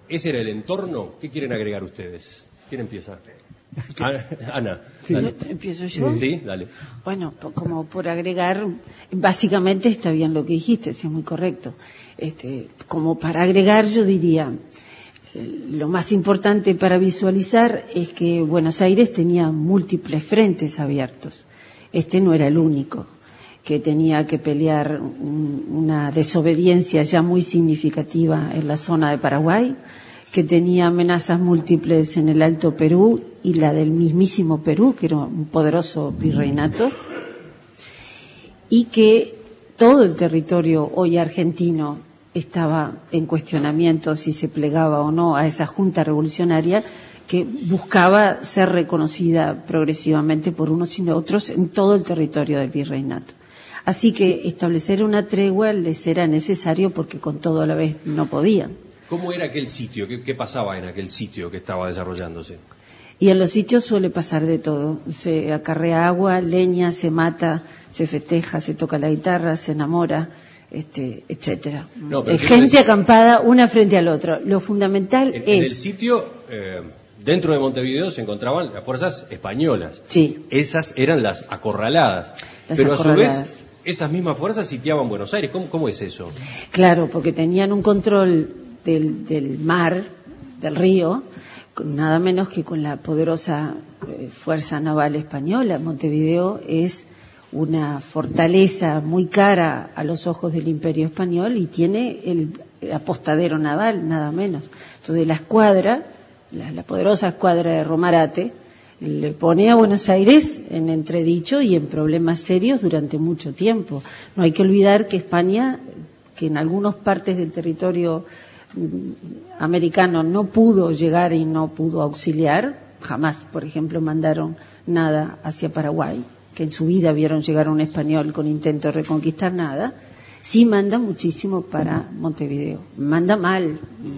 ese era el entorno. ¿Qué quieren agregar ustedes? ¿Quién empieza? Ana. Sí. ¿Empiezo yo? Sí, dale. Bueno, como por agregar, básicamente está bien lo que dijiste, sí, es muy correcto. Como para agregar, yo diría, lo más importante para visualizar es que Buenos Aires tenía múltiples frentes abiertos. Este no era el único, que tenía que pelear una desobediencia ya muy significativa en la zona de Paraguay, que tenía amenazas múltiples en el Alto Perú y la del mismísimo Perú, que era un poderoso virreinato, y que todo el territorio hoy argentino estaba en cuestionamiento si se plegaba o no a esa junta revolucionaria que buscaba ser reconocida progresivamente por unos y otros en todo el territorio del virreinato. Así que establecer una tregua les era necesario porque con todo a la vez no podían. ¿Cómo era aquel sitio? ¿Qué pasaba en aquel sitio que estaba desarrollándose? Y en los sitios suele pasar de todo. Se acarrea agua, leña, se mata, se festeja, se toca la guitarra, se enamora, etcétera. No, gente acampada una frente al otro. Lo fundamental es... En el sitio, dentro de Montevideo, se encontraban las fuerzas españolas. Sí. Esas eran las acorraladas. Pero a su vez, esas mismas fuerzas sitiaban Buenos Aires. ¿Cómo es eso? Claro, porque tenían un control del mar, del río, nada menos que con la poderosa fuerza naval española. Montevideo es una fortaleza muy cara a los ojos del Imperio Español y tiene el apostadero naval, nada menos. Entonces la escuadra, la poderosa escuadra de Romarate, le pone a Buenos Aires en entredicho y en problemas serios durante mucho tiempo. No hay que olvidar que España, que en algunas partes del territorio americano no pudo llegar y no pudo auxiliar, jamás, por ejemplo, mandaron nada hacia Paraguay, que en su vida vieron llegar a un español con intento de reconquistar nada, sí manda muchísimo para Montevideo, manda mal,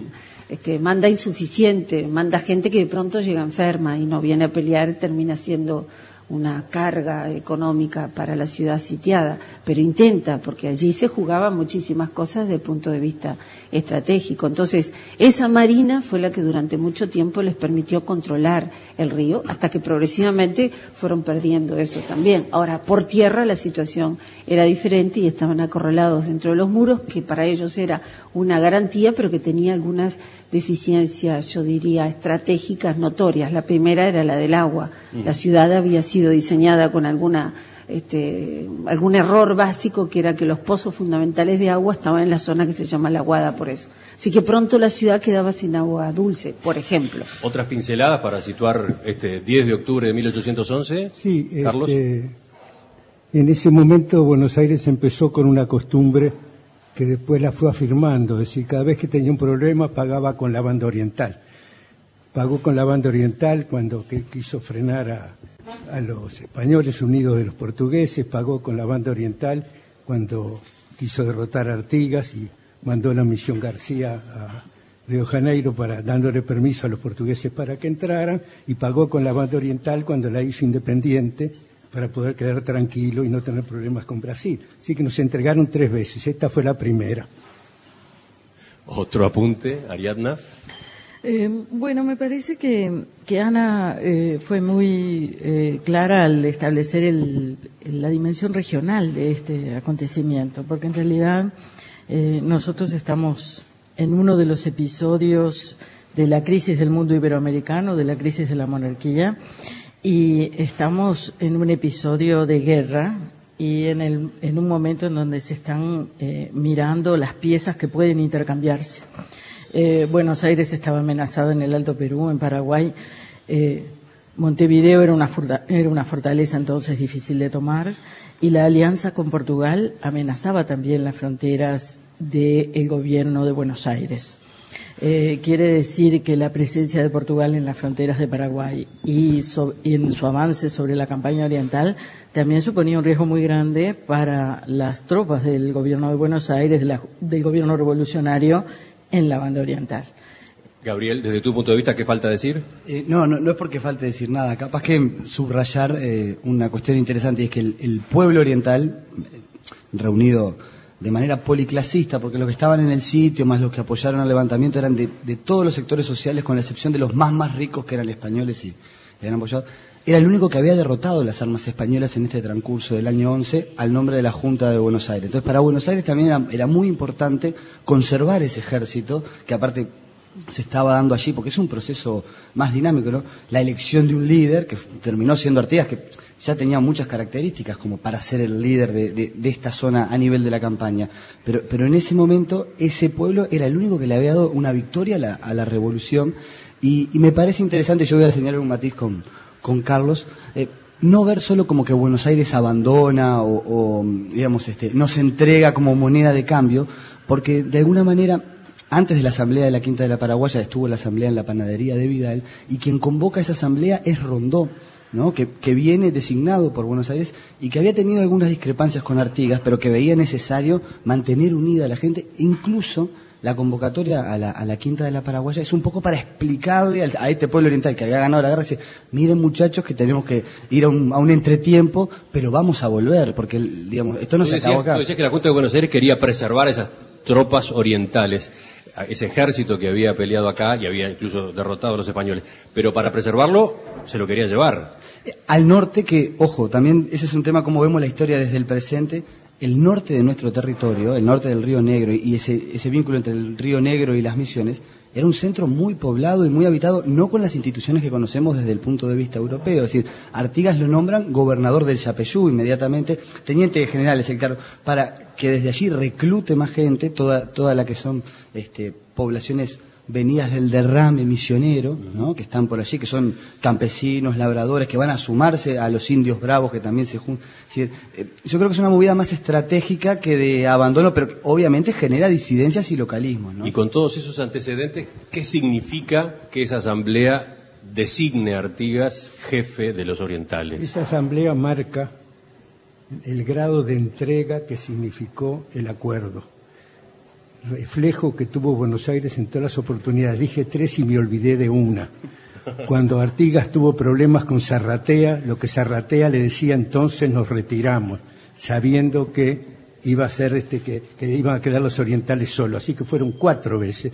manda insuficiente, manda gente que de pronto llega enferma y no viene a pelear, termina siendo una carga económica para la ciudad sitiada, pero intenta, porque allí se jugaban muchísimas cosas desde el punto de vista estratégico. Entonces, esa marina fue la que durante mucho tiempo les permitió controlar el río, hasta que progresivamente fueron perdiendo eso también. Ahora, por tierra la situación era diferente y estaban acorralados dentro de los muros, que para ellos era una garantía, pero que tenía algunas deficiencias, yo diría, estratégicas notorias. La primera era la del agua. La ciudad había sido diseñada con algún error básico, que era que los pozos fundamentales de agua estaban en la zona que se llama La Aguada, por eso. Así que pronto la ciudad quedaba sin agua dulce, por ejemplo. ¿Otras pinceladas para situar 10 de octubre de 1811? Sí, Carlos. En ese momento Buenos Aires empezó con una costumbre que después la fue afirmando, es decir, cada vez que tenía un problema pagaba con la banda oriental. Pagó con la banda oriental cuando quiso frenar a los españoles unidos de los portugueses, pagó con la banda oriental cuando quiso derrotar a Artigas y mandó la misión García a Río de Janeiro dándole permiso a los portugueses para que entraran, y pagó con la banda oriental cuando la hizo independiente para poder quedar tranquilo y no tener problemas con Brasil. Así que nos entregaron 3 veces, esta fue la primera. Otro apunte, Ariadna. Bueno, me parece que Ana fue muy clara al establecer la dimensión regional de este acontecimiento, porque en realidad nosotros estamos en uno de los episodios de la crisis del mundo iberoamericano, de la crisis de la monarquía, y estamos en un episodio de guerra y en un momento en donde se están mirando las piezas que pueden intercambiarse. Buenos Aires estaba amenazado en el Alto Perú, en Paraguay. Montevideo era una fortaleza entonces difícil de tomar, y la alianza con Portugal amenazaba también las fronteras del gobierno de Buenos Aires. Quiere decir que la presencia de Portugal en las fronteras de Paraguay y en su avance sobre la campaña oriental también suponía un riesgo muy grande para las tropas del gobierno de Buenos Aires, del gobierno revolucionario en la banda oriental. Gabriel, desde tu punto de vista, ¿qué falta decir? No es porque falte decir nada, capaz que subrayar una cuestión interesante, y es que el pueblo oriental, reunido de manera policlasista, porque los que estaban en el sitio, más los que apoyaron al levantamiento, eran de todos los sectores sociales, con la excepción de los más ricos, que eran españoles y eran apoyados. Era el único que había derrotado las armas españolas en este transcurso del año 11 al nombre de la Junta de Buenos Aires. Entonces, para Buenos Aires también era muy importante conservar ese ejército, que aparte se estaba dando allí, porque es un proceso más dinámico, ¿no? La elección de un líder, que terminó siendo Artigas, que ya tenía muchas características como para ser el líder de esta zona a nivel de la campaña. Pero en ese momento, ese pueblo era el único que le había dado una victoria a la revolución. Y me parece interesante, yo voy a señalar un matiz con Carlos, no ver solo como que Buenos Aires abandona o digamos, no se entrega como moneda de cambio, porque de alguna manera, antes de la asamblea de la Quinta de la Paraguaya, estuvo la asamblea en la panadería de Vidal, y quien convoca esa asamblea es Rondó, ¿no? Que viene designado por Buenos Aires y que había tenido algunas discrepancias con Artigas, pero que veía necesario mantener unida a la gente. Incluso la convocatoria a la Quinta de la Paraguaya es un poco para explicarle a este pueblo oriental que había ganado la guerra, dice, miren muchachos que tenemos que ir a un entretiempo, pero vamos a volver, porque digamos, esto no se acabó acá. Tú decías que la Junta de Buenos Aires quería preservar esas tropas orientales, ese ejército que había peleado acá y había incluso derrotado a los españoles, pero para preservarlo se lo quería llevar al norte, que, ojo, también ese es un tema, como vemos la historia desde el presente. El norte de nuestro territorio, el norte del Río Negro, y ese vínculo entre el Río Negro y las Misiones, era un centro muy poblado y muy habitado, no con las instituciones que conocemos desde el punto de vista europeo. Es decir, Artigas lo nombran gobernador del Yapeyú inmediatamente, teniente general, es el cargo, para que desde allí reclute más gente, toda la que son poblaciones venidas del derrame misionero, ¿no? Que están por allí, que son campesinos, labradores, que van a sumarse a los indios bravos que también se juntan. Es decir, yo creo que es una movida más estratégica que de abandono, pero que obviamente genera disidencias y localismos, ¿no? Y con todos esos antecedentes, ¿qué significa que esa asamblea designe a Artigas jefe de los orientales? Esa asamblea marca el grado de entrega que significó el acuerdo. Reflejo que tuvo Buenos Aires en todas las oportunidades. Dije 3 y me olvidé de una. Cuando Artigas tuvo problemas con Zarratea, lo que Zarratea le decía entonces, nos retiramos, sabiendo que iba a ser que iban a quedar los orientales solos. Así que fueron 4 veces,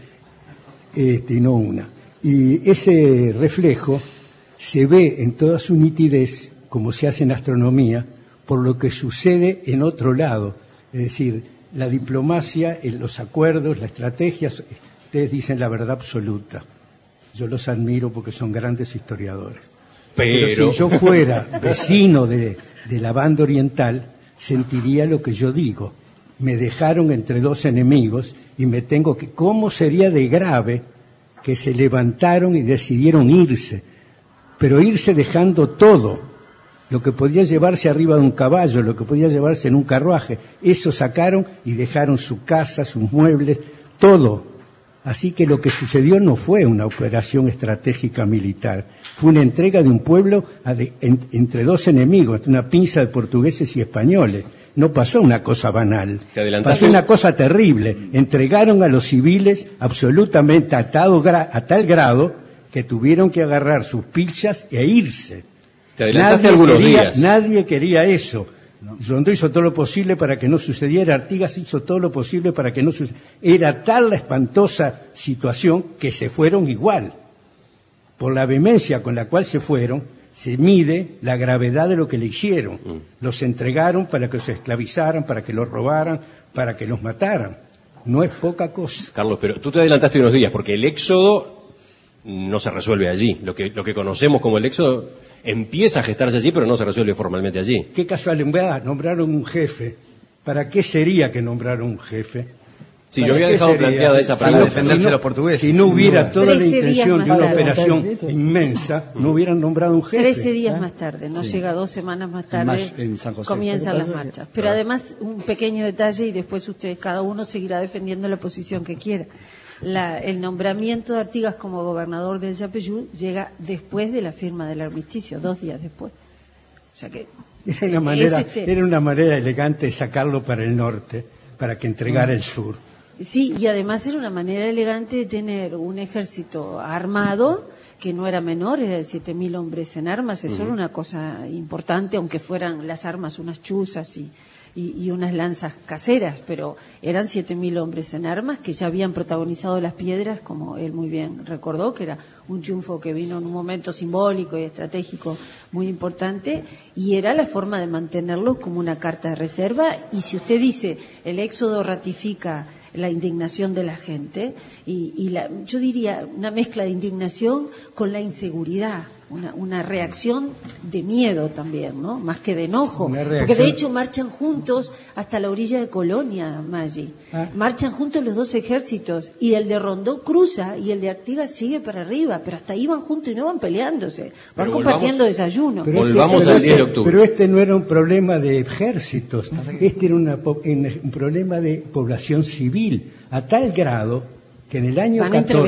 y no una. Y ese reflejo se ve en toda su nitidez, como se hace en astronomía, por lo que sucede en otro lado. Es decir, la diplomacia, los acuerdos, la estrategia, ustedes dicen la verdad absoluta. Yo los admiro porque son grandes historiadores. Pero si yo fuera vecino de la banda oriental, sentiría lo que yo digo. Me dejaron entre 2 enemigos y me tengo que... ¿Cómo sería de grave que se levantaron y decidieron irse? Pero irse dejando todo. Lo que podía llevarse arriba de un caballo, lo que podía llevarse en un carruaje, eso sacaron y dejaron su casa, sus muebles, todo. Así que lo que sucedió no fue una operación estratégica militar, fue una entrega de un pueblo entre 2 enemigos, una pinza de portugueses y españoles. No pasó una cosa banal, pasó una cosa terrible. Entregaron a los civiles absolutamente a tal grado que tuvieron que agarrar sus pilchas e irse. Te adelantaste algunos días. Nadie quería eso. Rondó hizo todo lo posible para que no sucediera, Artigas hizo todo lo posible para que no sucediera. Era tal la espantosa situación que se fueron igual. Por la vehemencia con la cual se fueron, se mide la gravedad de lo que le hicieron. Los entregaron para que los esclavizaran, para que los robaran, para que los mataran. No es poca cosa. Carlos, pero tú te adelantaste unos días, porque el éxodo no se resuelve allí. Lo que conocemos como el éxodo empieza a gestarse allí, pero no se resuelve formalmente allí. Qué casualidad, nombraron un jefe. ¿Para qué sería que nombraron un jefe? Sí, yo había dejado planteada esa para defenderse de los portugueses. Si no hubiera toda la intención de una operación inmensa, no hubieran nombrado un jefe. 13 días más tarde, no llega 2 semanas más tarde, en San José. Comienzan las marchas. Pero además, un pequeño detalle, y después ustedes, cada uno seguirá defendiendo la posición que quiera. El nombramiento de Artigas como gobernador del Yapeyú llega después de la firma del armisticio, 2 días después. O sea que era una manera elegante de sacarlo para el norte, para que entregara el sur. Sí, y además era una manera elegante de tener un ejército armado que no era menor, era de 7.000 hombres en armas. Eso era una cosa importante, aunque fueran las armas unas chuzas y unas lanzas caseras, pero eran 7.000 hombres en armas que ya habían protagonizado las piedras, como él muy bien recordó, que era un triunfo que vino en un momento simbólico y estratégico muy importante, y era la forma de mantenerlos como una carta de reserva. Y si usted dice, el éxodo ratifica la indignación de la gente, yo diría una mezcla de indignación con la inseguridad, una reacción de miedo también, ¿no? Más que de enojo, porque de hecho marchan juntos hasta la orilla de Colonia, Maggi. Marchan juntos los dos ejércitos, y el de Rondó cruza y el de Artigas sigue para arriba, pero hasta ahí van juntos y no van peleándose, van compartiendo desayuno. Volvamos al 10 de octubre. Pero este no era un problema de ejércitos, este era un problema de población civil, a tal grado que en el año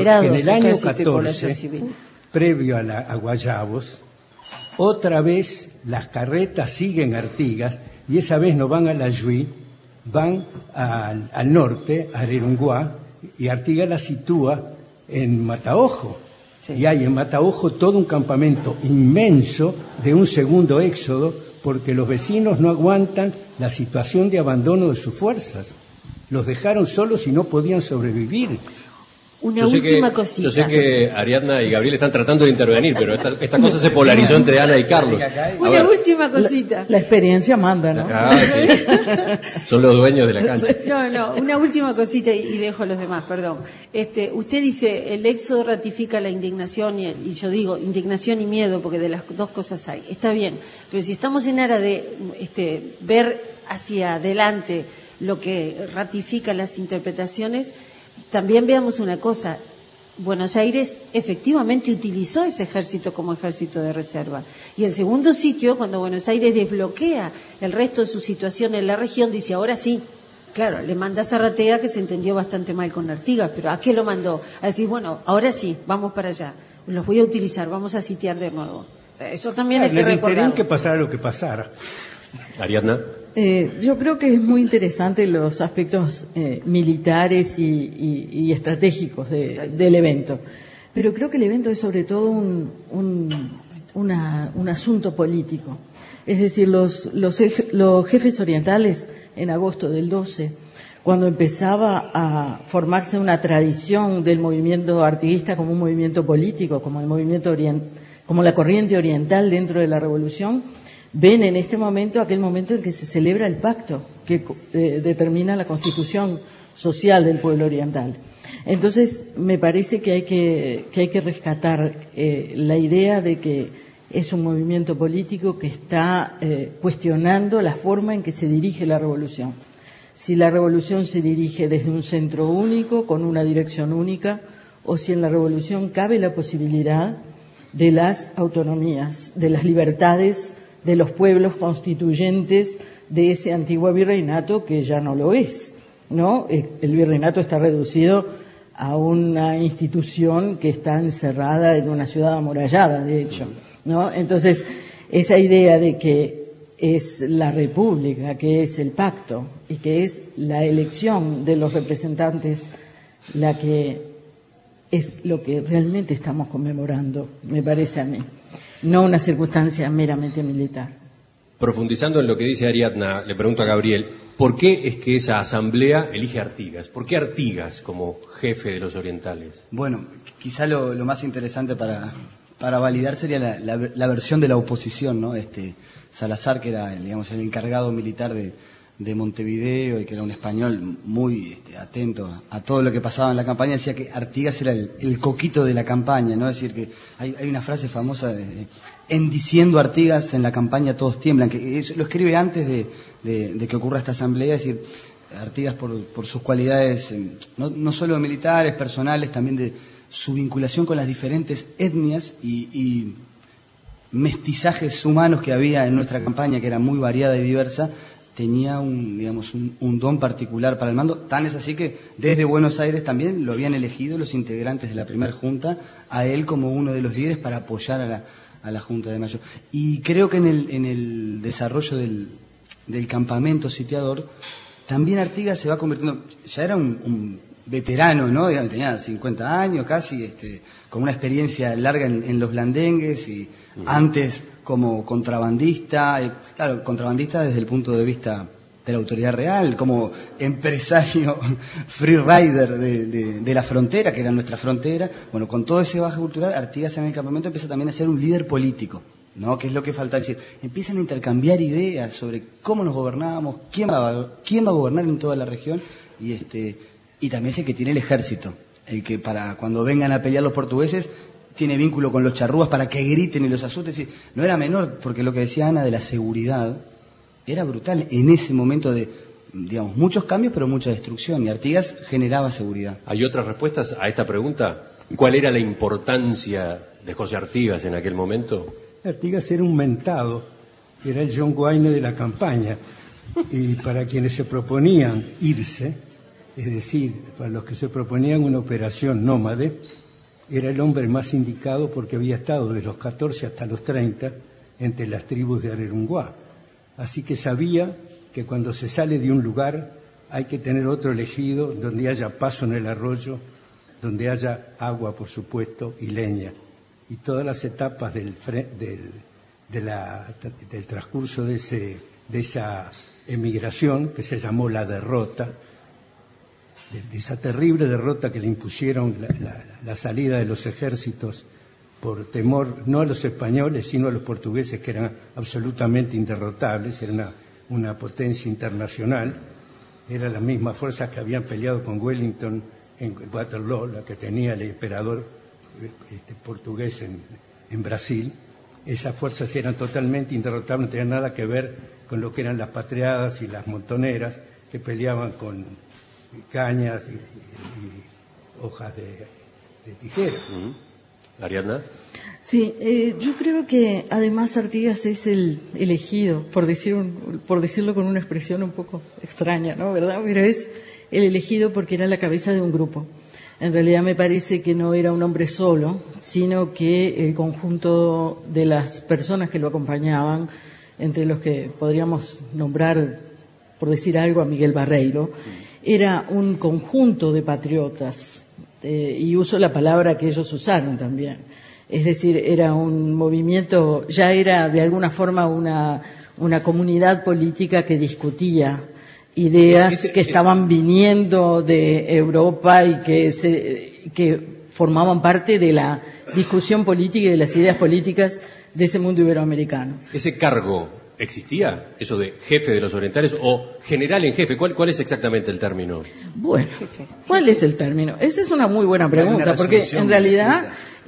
14, previo a Guayabos, otra vez las carretas siguen Artigas, y esa vez no van a la Lluí, van al norte, a Arerunguá, y Artigas la sitúa en Mataojo. Sí. Y hay en Mataojo todo un campamento inmenso de un segundo éxodo, porque los vecinos no aguantan la situación de abandono de sus fuerzas. Los dejaron solos y no podían sobrevivir. Una última cosita. Yo sé que Ariadna y Gabriel están tratando de intervenir, pero esta cosa se polarizó entre Ana y Carlos. Una última cosita. La experiencia manda, ¿no? Sí. Son los dueños de la cancha. No, una última cosita y dejo a los demás, perdón. Usted dice, el éxodo ratifica la indignación, y yo digo, indignación y miedo, porque de las dos cosas hay. Está bien, pero si estamos en aras de ver hacia adelante lo que ratifica las interpretaciones, también veamos una cosa. Buenos Aires efectivamente utilizó ese ejército como ejército de reserva. Y en segundo sitio, cuando Buenos Aires desbloquea el resto de su situación en la región, dice, ahora sí. Claro, le manda a Zarratea, que se entendió bastante mal con Artigas, pero ¿a qué lo mandó? A decir, bueno, ahora sí, vamos para allá. Los voy a utilizar, vamos a sitiar de nuevo. O sea, eso también hay que recordar. Que pasara lo que pasara. Ariadna. Yo creo que es muy interesante los aspectos militares y estratégicos del evento, pero creo que el evento es sobre todo un asunto político. Es decir, los jefes orientales en agosto del 12, cuando empezaba a formarse una tradición del movimiento artiguista como un movimiento político, como el movimiento como la corriente oriental dentro de la revolución, ven en este momento aquel momento en que se celebra el pacto que determina la constitución social del pueblo oriental. Entonces, me parece que hay que rescatar la idea de que es un movimiento político que está cuestionando la forma en que se dirige la revolución. Si la revolución se dirige desde un centro único, con una dirección única, o si en la revolución cabe la posibilidad de las autonomías, de las libertades de los pueblos constituyentes de ese antiguo virreinato que ya no lo es, ¿no? El virreinato está reducido a una institución que está encerrada en una ciudad amurallada, de hecho, ¿no? Entonces, esa idea de que es la república, que es el pacto y que es la elección de los representantes la que es lo que realmente estamos conmemorando, me parece a mí. No una circunstancia meramente militar. Profundizando en lo que dice Ariadna, le pregunto a Gabriel, ¿por qué es que esa asamblea elige a Artigas? ¿Por qué Artigas como jefe de los orientales? Bueno, quizá lo más interesante para validar sería la versión de la oposición, ¿no? Salazar, que era el encargado militar de Montevideo y que era un español muy atento a todo lo que pasaba en la campaña, decía que Artigas era el coquito de la campaña, ¿no? Es decir, que hay una frase famosa en diciendo Artigas en la campaña todos tiemblan, que eso lo escribe antes de que ocurra esta asamblea. Es decir, Artigas por sus cualidades no solo militares, personales, también de su vinculación con las diferentes etnias y mestizajes humanos que había en nuestra campaña, que era muy variada y diversa, tenía un don particular para el mando. Tan es así que desde Buenos Aires también lo habían elegido los integrantes de la primera junta a él como uno de los líderes para apoyar a la Junta de Mayo. Y creo que en el desarrollo del campamento sitiador también Artigas se va convirtiendo, ya era un veterano, ¿no? Tenía 50 años casi, con una experiencia larga en los blandengues y antes como contrabandista, claro, contrabandista desde el punto de vista de la autoridad real, como empresario freerider de la frontera, que era nuestra frontera. Bueno, con todo ese bagaje cultural, Artigas en el campamento empieza también a ser un líder político, ¿no? Que es lo que falta decir. Empiezan a intercambiar ideas sobre cómo nos gobernábamos, quién va a gobernar en toda la región, y también es el que tiene el ejército, el que para cuando vengan a pelear los portugueses tiene vínculo con los charrúas para que griten y los asusten. No era menor, porque lo que decía Ana de la seguridad era brutal en ese momento de, digamos, muchos cambios pero mucha destrucción, y Artigas generaba seguridad. ¿Hay otras respuestas a esta pregunta? ¿Cuál era la importancia de José Artigas en aquel momento? Artigas era un mentado, era el John Wayne de la campaña, y para quienes se proponían irse, es decir, para los que se proponían una operación nómade, era el hombre más indicado porque había estado de los 14 hasta los 30 entre las tribus de Arerunguá. Así que sabía que cuando se sale de un lugar hay que tener otro elegido donde haya paso en el arroyo, donde haya agua, por supuesto, y leña. Y todas las etapas del transcurso de esa emigración, que se llamó la derrota, de esa terrible derrota que le impusieron la salida de los ejércitos por temor no a los españoles sino a los portugueses, que eran absolutamente inderrotables, era una potencia internacional, eran las mismas fuerzas que habían peleado con Wellington en Waterloo, la que tenía el emperador portugués en Brasil. Esas fuerzas eran totalmente inderrotables, no tenían nada que ver con lo que eran las patriadas y las montoneras, que peleaban con cañas y hojas de tijera. ¿Ariadna? Sí, yo creo que además Artigas es el elegido, por decirlo con una expresión un poco extraña, ¿no? ¿Verdad? Pero es el elegido porque era la cabeza de un grupo. En realidad me parece que no era un hombre solo, sino que el conjunto de las personas que lo acompañaban, entre los que podríamos nombrar, por decir algo, a Miguel Barreiro, era un conjunto de patriotas, y uso la palabra que ellos usaron también. Es decir, era un movimiento, ya era de alguna forma una comunidad política que discutía ideas que estaban viniendo de Europa y que formaban parte de la discusión política y de las ideas políticas de ese mundo iberoamericano. ¿Ese cargo existía, eso de jefe de los orientales o general en jefe? ¿Cuál es exactamente el término? Bueno, ¿cuál es el término? Esa es una muy buena pregunta, porque en realidad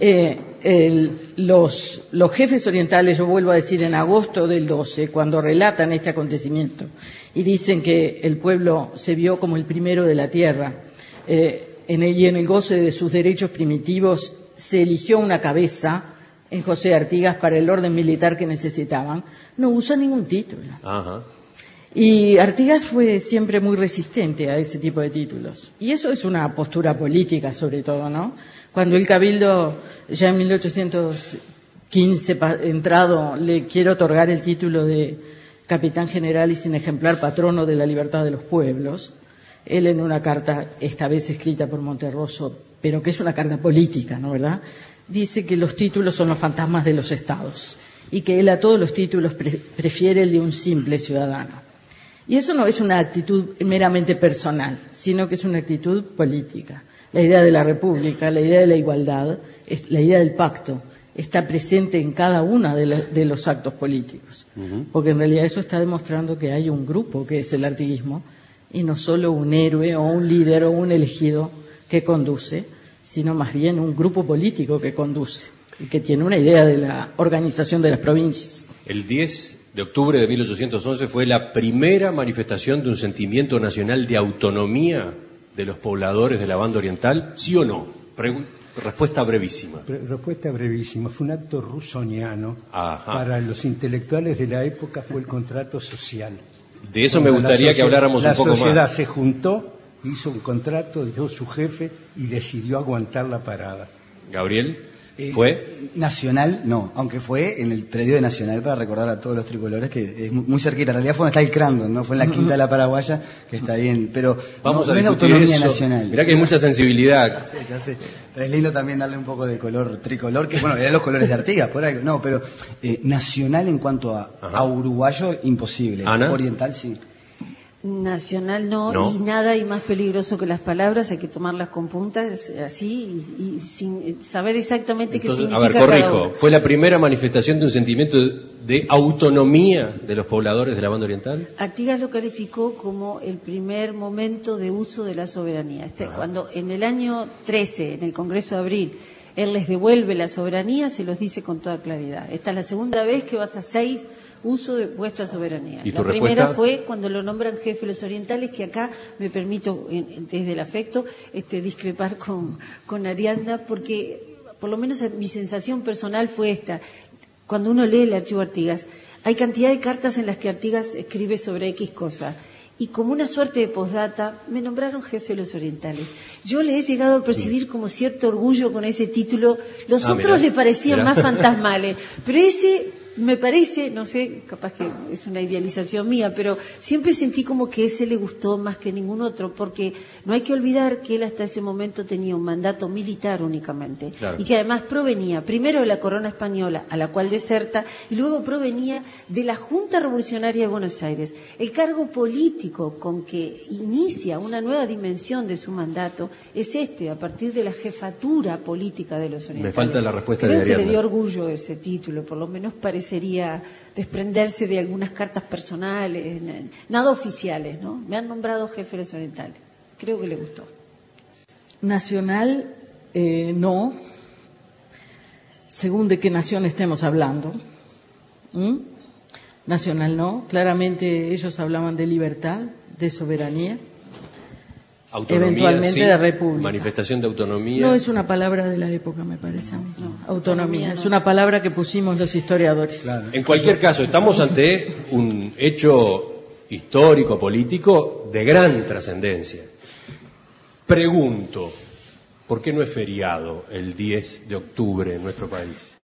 los jefes orientales, yo vuelvo a decir, en agosto del 12, cuando relatan este acontecimiento y dicen que el pueblo se vio como el primero de la tierra, en el goce de sus derechos primitivos, se eligió una cabeza en José Artigas para el orden militar que necesitaban, no usa ningún título. Ajá. Y Artigas fue siempre muy resistente a ese tipo de títulos. Y eso es una postura política, sobre todo, ¿no? Cuando el Cabildo, ya en 1815 entrado, le quiere otorgar el título de capitán general y sin ejemplar patrono de la libertad de los pueblos, él en una carta, esta vez escrita por Monterroso, pero que es una carta política, ¿no? ¿Verdad?, dice que los títulos son los fantasmas de los estados y que él a todos los títulos prefiere el de un simple ciudadano. Y eso no es una actitud meramente personal, sino que es una actitud política. La idea de la república, la idea de la igualdad, la idea del pacto, está presente en cada uno de los actos políticos. Porque en realidad eso está demostrando que hay un grupo que es el artiguismo y no solo un héroe o un líder o un elegido que conduce, sino más bien un grupo político que conduce y que tiene una idea de la organización de las provincias. El 10 de octubre de 1811 fue la primera manifestación de un sentimiento nacional de autonomía de los pobladores de la banda oriental, ¿sí o no? Respuesta brevísima. Respuesta brevísima. Fue un acto rusoniano. Ajá. Para los intelectuales de la época fue el contrato social. De eso me gustaría que habláramos un poco más. La sociedad se juntó, hizo un contrato, dio su jefe y decidió aguantar la parada. Gabriel. ¿Fue? Nacional, no, aunque fue en el predio de Nacional para recordar a todos los tricolores, que es muy cerquita. En realidad fue donde está el Crandon, ¿no? Fue en la Quinta de la Paraguaya, que está bien, pero vamos no a es de discutir autonomía eso. nacional. Mirá que hay mucha sensibilidad. Ya sé. Pero es lindo también darle un poco de color tricolor, que bueno, eran los colores de Artigas, por algo. No, pero nacional en cuanto a uruguayo, imposible. ¿Ana? Oriental, sí. Nacional no, y nada hay más peligroso que las palabras, hay que tomarlas con puntas, así, y sin saber exactamente Entonces, qué significa. a ver, corrijo, ¿fue la primera manifestación de un sentimiento de autonomía de los pobladores de la banda oriental? Artigas lo calificó como el primer momento de uso de la soberanía. Cuando en el año 13, en el Congreso de Abril, él les devuelve la soberanía, se los dice con toda claridad. Esta es la segunda vez que vas a 6 uso de vuestra soberanía. ¿Y tu la primera respuesta? fue cuando lo nombran jefe de los orientales, que acá me permito, desde el afecto, discrepar con Ariadna, porque por lo menos mi sensación personal fue esta. Cuando uno lee el archivo Artigas, hay cantidad de cartas en las que Artigas escribe sobre X cosa. Y como una suerte de postdata, me nombraron jefe de los orientales. Yo le he llegado a percibir como cierto orgullo con ese título. Los otros le parecían más fantasmales, pero ese me parece, no sé, capaz que es una idealización mía, pero siempre sentí como que ese le gustó más que ningún otro, porque no hay que olvidar que él hasta ese momento tenía un mandato militar únicamente, claro, y que además provenía primero de la corona española, a la cual deserta, y luego provenía de la Junta Revolucionaria de Buenos Aires. El cargo político con que inicia una nueva dimensión de su mandato es a partir de la jefatura política de los orientales. Me falta la respuesta Creo de Ariadna. que le dio orgullo ese título, por lo menos parecería desprenderse de algunas cartas personales, nada oficiales, ¿no? Me han nombrado jefe de los orientales. Creo que le gustó. Nacional, no. Según de qué nación estemos hablando. Nacional no. Claramente ellos hablaban de libertad, de soberanía. Autonomía, eventualmente sí, de república. Manifestación de autonomía. No es una palabra de la época, me parece a mí. Autonomía, es una palabra que pusimos los historiadores. Claro. En cualquier caso, estamos ante un hecho histórico, político, de gran trascendencia. Pregunto, ¿por qué no es feriado el 10 de octubre en nuestro país?